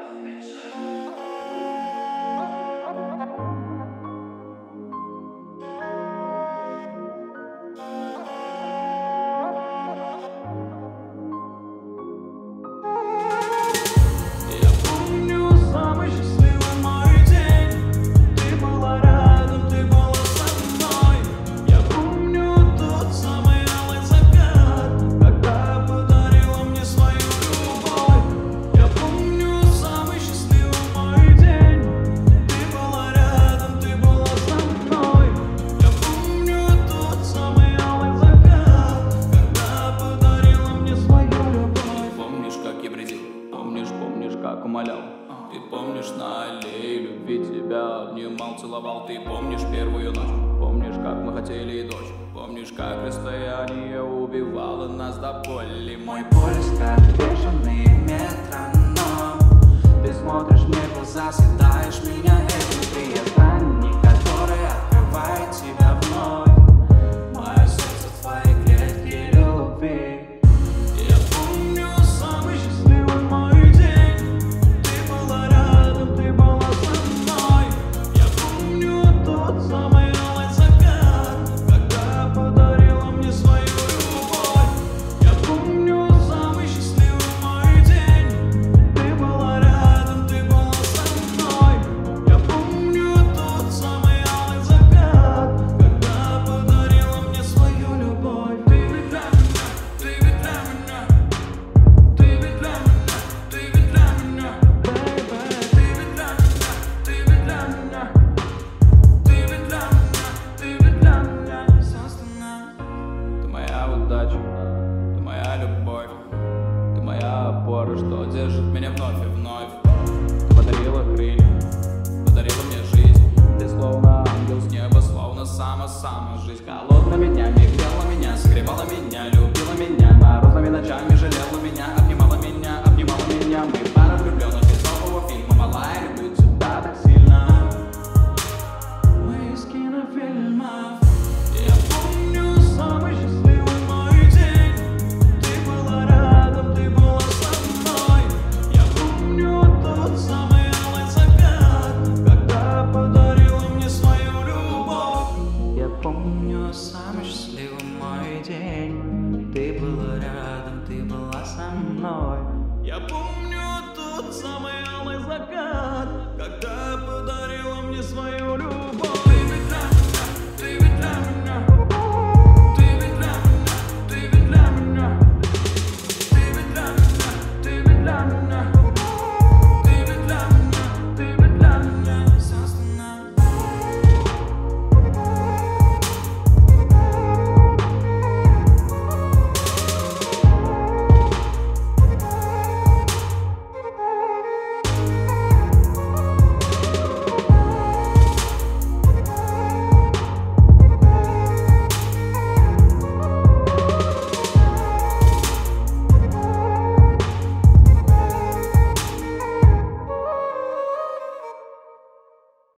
Как умолял. Ты помнишь, на аллее любви тебя обнимал, целовал. Ты помнишь первую ночь, помнишь, как мы хотели дочь. Помнишь, как расстояние убивало нас до боли. Мой пульс как бешеный метроном. Ты смотришь мне в глаза, съедаешь меня этим. Ты я странник, который открывает тебя вновь. Мое сердце в твоей клетке любви. Ты моя любовь, ты моя опора, что держит меня вновь и вновь. Ты подарила крылья, подарила мне жизнь. Ты словно ангел с неба, словно сама жизнь. Холодными днями грела меня, согревала меня, любила меня. Морозными ночами жалела меня, обнимала меня, обнимала меня. Мы пара влюбленных из нового фильма, малая, люблю тебя так сильно. Мы из кинофильмов. Я помню самый счастливый мой день. Ты была рядом, ты была со мной. Я помню тот самый алый закат, когда подарила мне свою любовь. Я помню самый счастливый мой день. Ты была рядом, ты была со мной. Я помню тот самый алый закат, когда подарила мне свою